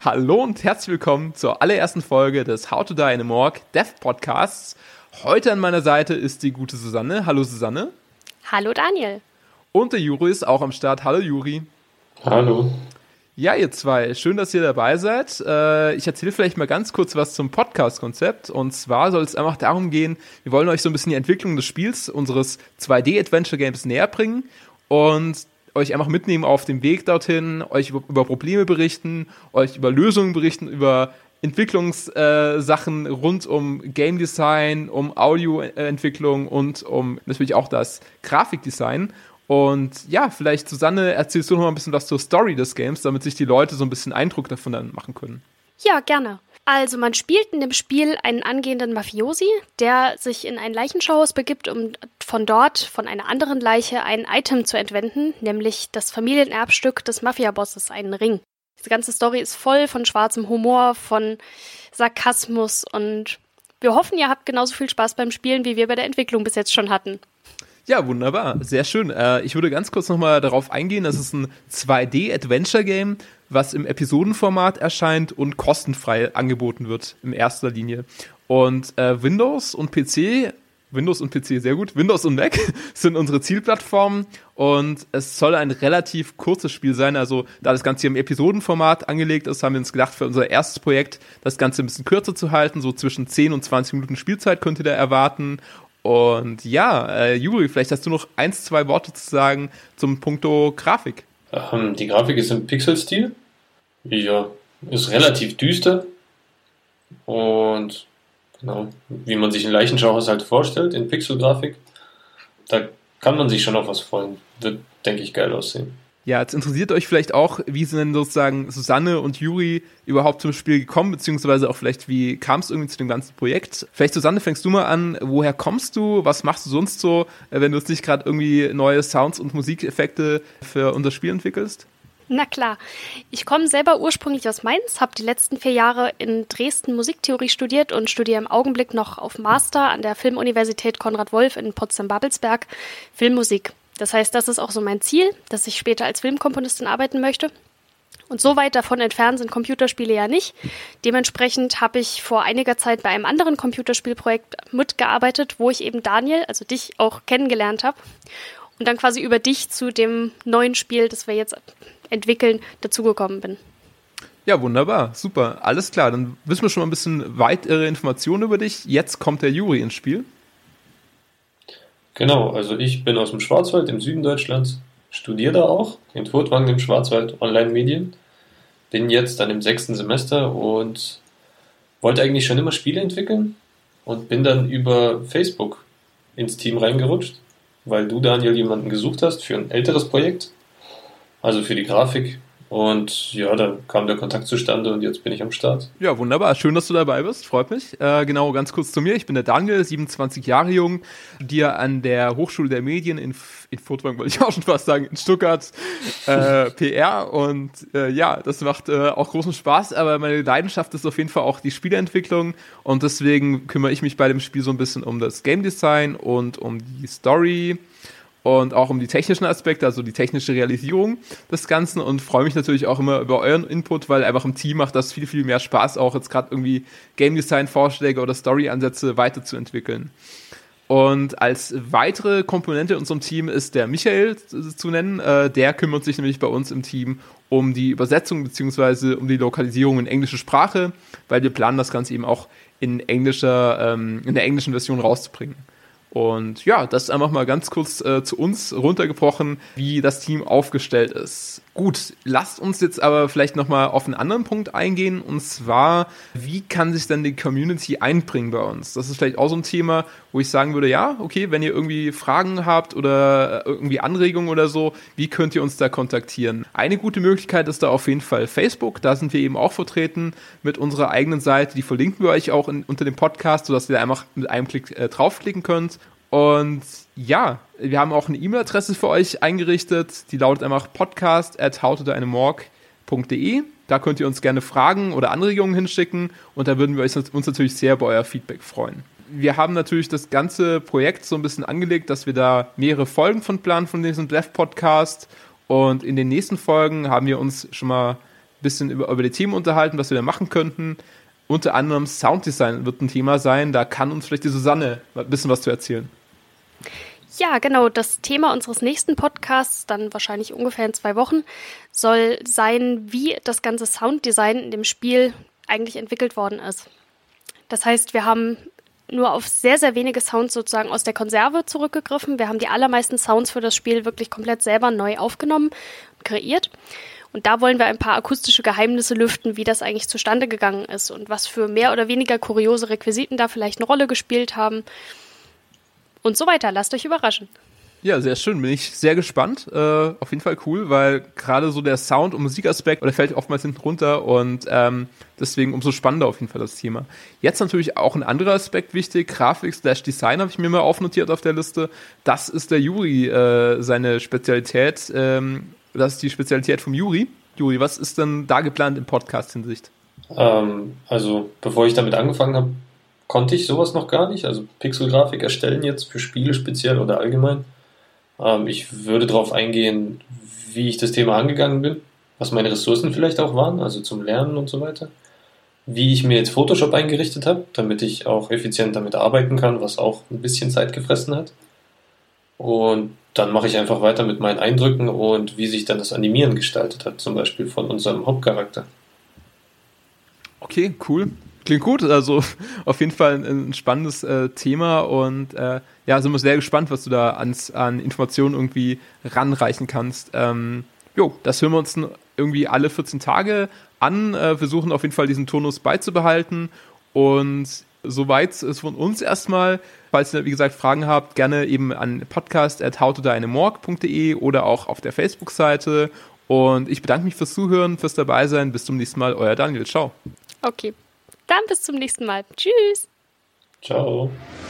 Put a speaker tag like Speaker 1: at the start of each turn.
Speaker 1: Hallo und herzlich willkommen zur allerersten Folge des How to Die in a Morgue Dev Podcasts. Heute an meiner Seite ist die gute Susanne. Hallo Susanne.
Speaker 2: Hallo Daniel.
Speaker 1: Und der Juri ist auch am Start. Hallo Juri.
Speaker 3: Hallo.
Speaker 1: Ja, ihr zwei, schön, dass ihr dabei seid. Ich erzähle vielleicht mal ganz kurz was zum Podcast-Konzept. Und zwar soll es einfach darum gehen, wir wollen euch so ein bisschen die Entwicklung des Spiels, unseres 2D-Adventure-Games näher bringen und euch einfach mitnehmen auf dem Weg dorthin, euch über Probleme berichten, euch über Lösungen berichten, über Entwicklungssachen rund um Game Design, um Audioentwicklung und um natürlich auch das Grafikdesign. Und ja, vielleicht, Susanne, erzählst du noch mal ein bisschen was zur Story des Games, damit sich die Leute so ein bisschen Eindruck davon dann machen können.
Speaker 2: Ja, gerne. Also man spielt in dem Spiel einen angehenden Mafiosi, der sich in ein Leichenschauhaus begibt, um von dort, von einer anderen Leiche, ein Item zu entwenden, nämlich das Familienerbstück des Mafia-Bosses, einen Ring. Diese ganze Story ist voll von schwarzem Humor, von Sarkasmus und wir hoffen, ihr habt genauso viel Spaß beim Spielen, wie wir bei der Entwicklung bis jetzt schon hatten.
Speaker 1: Ja, wunderbar. Sehr schön. Ich würde ganz kurz nochmal darauf eingehen, das ist ein 2D-Adventure-Game, was im Episodenformat erscheint und kostenfrei angeboten wird in erster Linie. Und Windows und PC sehr gut, Windows und Mac sind unsere Zielplattformen und es soll ein relativ kurzes Spiel sein. Also da das Ganze hier im Episodenformat angelegt ist, haben wir uns gedacht, für unser erstes Projekt das Ganze ein bisschen kürzer zu halten. So zwischen 10 und 20 Minuten Spielzeit könnt ihr da erwarten. Und ja, Juri, vielleicht hast du noch 1-2 Worte zu sagen zum Punkto Grafik.
Speaker 3: Die Grafik ist im Pixel-Stil. Ja, ist relativ düster. Und genau, wie man sich ein Leichenschauhaus halt vorstellt, in Pixel-Grafik, da kann man sich schon auf was freuen. Wird, denke ich, geil aussehen.
Speaker 1: Ja, jetzt interessiert euch vielleicht auch, wie sind denn sozusagen Susanne und Juri überhaupt zum Spiel gekommen, beziehungsweise auch vielleicht, wie kam es irgendwie zu dem ganzen Projekt? Vielleicht, Susanne, fängst du mal an, woher kommst du, was machst du sonst so, wenn du jetzt nicht gerade irgendwie neue Sounds und Musikeffekte für unser Spiel entwickelst?
Speaker 2: Na klar, ich komme selber ursprünglich aus Mainz, habe die letzten 4 Jahre in Dresden Musiktheorie studiert und studiere im Augenblick noch auf Master an der Filmuniversität Konrad Wolf in Potsdam-Babelsberg Filmmusik. Das heißt, das ist auch so mein Ziel, dass ich später als Filmkomponistin arbeiten möchte. Und so weit davon entfernt sind Computerspiele ja nicht. Dementsprechend habe ich vor einiger Zeit bei einem anderen Computerspielprojekt mitgearbeitet, wo ich eben Daniel, also dich, auch kennengelernt habe. Und dann quasi über dich zu dem neuen Spiel, das wir jetzt entwickeln, dazugekommen bin.
Speaker 1: Ja, wunderbar, super, alles klar. Dann wissen wir schon mal ein bisschen weitere Informationen über dich. Jetzt kommt der Juri ins Spiel.
Speaker 3: Genau, also ich bin aus dem Schwarzwald im Süden Deutschlands, studiere da auch in Furtwangen im Schwarzwald Online-Medien, bin jetzt dann im 6. Semester und wollte eigentlich schon immer Spiele entwickeln und bin dann über Facebook ins Team reingerutscht, weil du, Daniel, jemanden gesucht hast für ein älteres Projekt, also für die Grafik. Und ja, da kam der Kontakt zustande und jetzt bin ich am Start.
Speaker 1: Ja, wunderbar. Schön, dass du dabei bist. Freut mich. Genau, ganz kurz zu mir. Ich bin der Daniel, 27 Jahre jung, studiere an der Hochschule der Medien in Furtwangen, wollte ich auch schon fast sagen, in Stuttgart PR. Und ja, das macht auch großen Spaß, aber meine Leidenschaft ist auf jeden Fall auch die Spieleentwicklung. Und deswegen kümmere ich mich bei dem Spiel so ein bisschen um das Game Design und um die Story und auch um die technischen Aspekte, also die technische Realisierung des Ganzen und freue mich natürlich auch immer über euren Input, weil einfach im Team macht das viel, viel mehr Spaß, auch jetzt gerade irgendwie Game Design Vorschläge oder Story-Ansätze weiterzuentwickeln. Und als weitere Komponente in unserem Team ist der Michael zu nennen. Der kümmert sich nämlich bei uns im Team um die Übersetzung beziehungsweise um die Lokalisierung in englische Sprache, weil wir planen, das Ganze eben auch in der englischen Version rauszubringen. Und ja, das ist einfach mal ganz kurz zu uns runtergebrochen, wie das Team aufgestellt ist. Gut, lasst uns jetzt aber vielleicht nochmal auf einen anderen Punkt eingehen, und zwar, wie kann sich denn die Community einbringen bei uns? Das ist vielleicht auch so ein Thema, wo ich sagen würde, ja, okay, wenn ihr irgendwie Fragen habt oder irgendwie Anregungen oder so, wie könnt ihr uns da kontaktieren? Eine gute Möglichkeit ist da auf jeden Fall Facebook, da sind wir eben auch vertreten mit unserer eigenen Seite, die verlinken wir euch auch unter dem Podcast, sodass ihr da einfach mit einem Klick draufklicken könnt. Und ja, wir haben auch eine E-Mail-Adresse für euch eingerichtet, die lautet einfach podcast@howtodieainamorgue.de. Da könnt ihr uns gerne Fragen oder Anregungen hinschicken und da würden wir uns natürlich sehr bei euer Feedback freuen. Wir haben natürlich das ganze Projekt so ein bisschen angelegt, dass wir da mehrere Folgen von planen von diesem Dev-Podcast, und in den nächsten Folgen haben wir uns schon mal bisschen über die Themen unterhalten, was wir da machen könnten. Unter anderem Sounddesign wird ein Thema sein. Da kann uns vielleicht die Susanne ein bisschen was zu erzählen.
Speaker 2: Ja, genau. Das Thema unseres nächsten Podcasts, dann wahrscheinlich ungefähr in 2 Wochen, soll sein, wie das ganze Sounddesign in dem Spiel eigentlich entwickelt worden ist. Das heißt, wir haben nur auf sehr, sehr wenige Sounds sozusagen aus der Konserve zurückgegriffen. Wir haben die allermeisten Sounds für das Spiel wirklich komplett selber neu aufgenommen und kreiert. Und da wollen wir ein paar akustische Geheimnisse lüften, wie das eigentlich zustande gegangen ist und was für mehr oder weniger kuriose Requisiten da vielleicht eine Rolle gespielt haben und so weiter. Lasst euch überraschen.
Speaker 1: Ja, sehr schön. Bin ich sehr gespannt. Auf jeden Fall cool, weil gerade so der Sound- und Musikaspekt, der fällt oftmals hinten runter und deswegen umso spannender auf jeden Fall das Thema. Jetzt natürlich auch ein anderer Aspekt wichtig. Grafik/Design habe ich mir mal aufnotiert auf der Liste. Das ist der Juri, seine Spezialität. Das ist die Spezialität vom Juri. Juri, was ist denn da geplant im Podcast-Hinsicht?
Speaker 3: Also, bevor ich damit angefangen habe, konnte ich sowas noch gar nicht. Also Pixelgrafik erstellen jetzt für Spiele speziell oder allgemein. Ich würde darauf eingehen, wie ich das Thema angegangen bin, was meine Ressourcen vielleicht auch waren, also zum Lernen und so weiter. Wie ich mir jetzt Photoshop eingerichtet habe, damit ich auch effizient damit arbeiten kann, was auch ein bisschen Zeit gefressen hat. Und dann mache ich einfach weiter mit meinen Eindrücken und wie sich dann das Animieren gestaltet hat, zum Beispiel von unserem Hauptcharakter.
Speaker 1: Okay, cool. Klingt gut, also auf jeden Fall ein spannendes Thema und sind wir sehr gespannt, was du da an Informationen irgendwie ranreichen kannst. Das hören wir uns irgendwie alle 14 Tage an. Wir versuchen auf jeden Fall diesen Turnus beizubehalten und soweit ist von uns erstmal. Falls ihr, wie gesagt, Fragen habt, gerne eben an podcast@howtodieamorg.de oder auch auf der Facebook-Seite. Und ich bedanke mich fürs Zuhören, fürs Dabeisein. Bis zum nächsten Mal, euer Daniel. Ciao.
Speaker 2: Okay. Dann bis zum nächsten Mal. Tschüss.
Speaker 3: Ciao.